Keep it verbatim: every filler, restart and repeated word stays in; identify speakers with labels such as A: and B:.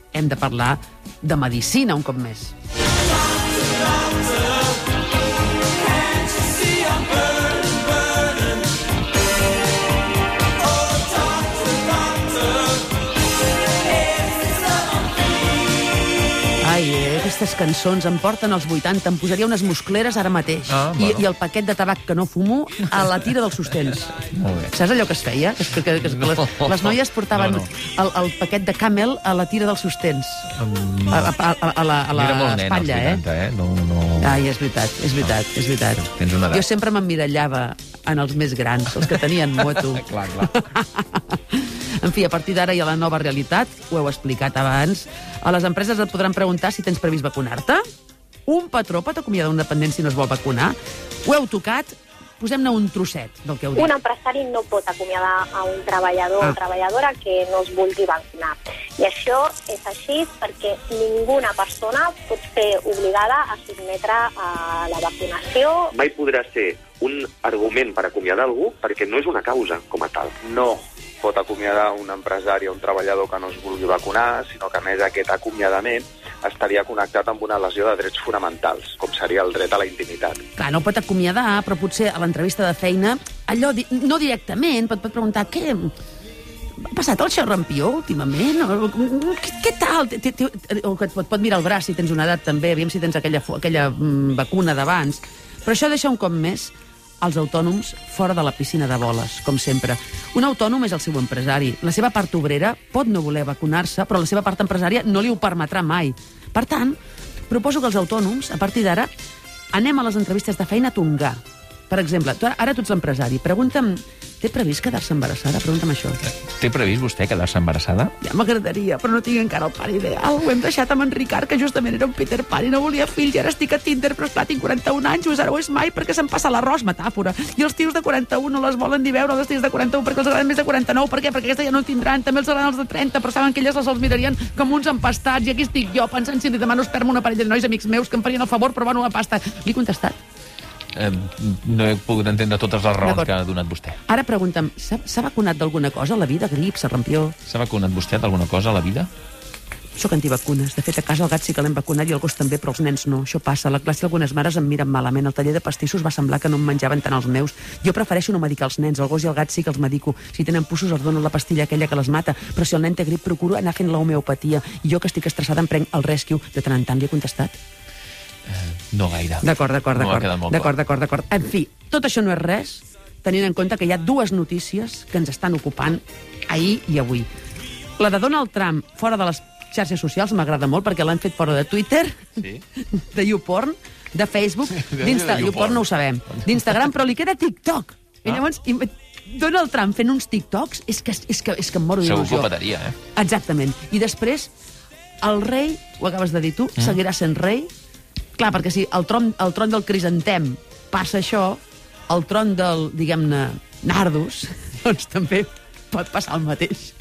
A: hem de parlar de medicina un cop més. Ai, eh, aquestes cançons em porten als vuitanta, em posaria unes muscleres ara mateix.
B: Ah,
A: I,
B: bueno.
A: I el paquet de tabac que no fumo a la tira dels sostens.
B: Molt bé.
A: Saps allò que es feia? Que, que, que, que
B: No.
A: les, les noies portaven
B: No, no.
A: El, el paquet de Camel a la tira dels sostens.
B: Um,
A: A, a, a, a la, a la
B: Era molt nen, als
A: espatlla, eh?
B: vuitanta, eh? No, no...
A: Ai, és veritat, és veritat, és veritat.
B: Tens una edat.
A: Jo sempre m'emmirallava en els més grans, els que tenien moto.
B: Clar, clar.
A: En fi, a partir d'ara hi ha la nova realitat, ho heu explicat abans. A les empreses et podran preguntar si tens previst vacunar-te. Un patró pot acomiadar un dependent si no es vol vacunar. Ho heu tocat? Posem-ne un trosset del que heu dit.
C: Un empresari no pot acomiadar a un treballador
A: Ah.
C: o treballadora que no es vulgui vacunar. I això és així perquè ninguna persona pot ser obligada a sotmetre a la vacunació.
D: Mai podrà ser un argument per acomiadar algú perquè no és una causa com a tal.
E: No pot acomiadar un empresari o un treballador que no es vulgui vacunar, sinó que, a més, aquest acomiadament estaria connectat amb una lesió de drets fonamentals, com seria el dret a la intimitat.
A: Clar, no pot acomiadar, però potser a l'entrevista de feina, allò, di- no directament, pot, pot preguntar què... Ha passat el xerrampió últimament? O, què, què tal? Té- té- té- O que et pot, pot mirar el braç si tens una edat també, aviam si tens aquella, fo- aquella mm, vacuna d'abans. Però això deixa un cop més els autònoms fora de la piscina de boles, com sempre. Un autònom és el seu empresari. La seva part obrera pot no voler vacunar-se, però la seva part empresària no li ho permetrà mai. Per tant, proposo que els autònoms, a partir d'ara, anem a les entrevistes de feina a tongar. Per exemple, tu, ara tu ets l'empresari. Pregunta'm, té previst quedar-se embarassada? Pregunta'm això.
B: Té previst vostè quedar-se embarassada?
A: Ja m'agradaria, però no tinc encara el pare ideal. Ho hem deixat amb en Ricard, que justament era un Peter Pan i no volia fills, i ara estic a Tinder, però esclar, tinc quaranta-un anys, us ara ho és mai perquè se'm passa l'arròs, metàfora. I els tios de quaranta-un no les volen ni veure, les tios de quaranta-un perquè els agraden més de quaranta-nou. Per què? Perquè aquesta ja no en tindran, també els agraden els de trenta, però saben que elles les els mirarien com uns empastats, i aquí estic jo pensant si li demano esperma una parella de nois amics meus que em farien el favor, però van una pasta. Li he contestat.
B: Eh, no he pogut entendre totes les raons
A: D'acord.
B: que ha donat vostè.
A: Ara pregunta'm, s'ha s'ha vacunat d'alguna cosa a la vida? Grip, sarampió?
B: S'ha vacunat vostè d'alguna cosa a la vida?
A: Soc antivacunes. De fet, a casa el gat sí que l'hem vacunat i el gos també, però els nens no. Això passa. A la classe algunes mares em miren malament. El taller de pastissos va semblar que no em menjaven tant els meus. Jo prefereixo no medicar els nens. El gos i el gat sí que els medico. Si tenen pussos els dono la pastilla aquella que les mata. Però si el nen té grip procuro anar fent l'homeopatia. I jo, que estic estressada, em prenc el Rescue. De tant en tant li he contestat.
B: No gaire.
A: D'acord, d'acord,
B: No m'ha
A: d'acord.
B: quedat molt
A: D'acord,
B: clar.
A: d'acord, d'acord. En fi, tot això no és res, tenint en compte que hi ha dues notícies que ens estan ocupant ahir i avui. La de Donald Trump fora de les xarxes socials m'agrada molt perquè l'han fet fora de Twitter,
B: Sí.
A: de YouPorn, de Facebook,
B: De
A: d'Insta...
B: YouPorn.
A: YouPorn no ho sabem. D'Instagram, però li queda TikTok. I
B: Ah.
A: llavors, i Donald Trump fent uns TikToks és que, és que, és que em moro
B: Segur
A: d'il·lusió.
B: que ho petaria, eh?
A: Exactament. I després, el rei, ho acabes de dir tu, mm. seguirà sent rei. Clar, perquè si el tron, el tron del crisantem passa això, el tron del, diguem-ne, Nardus, doncs també pot passar el mateix.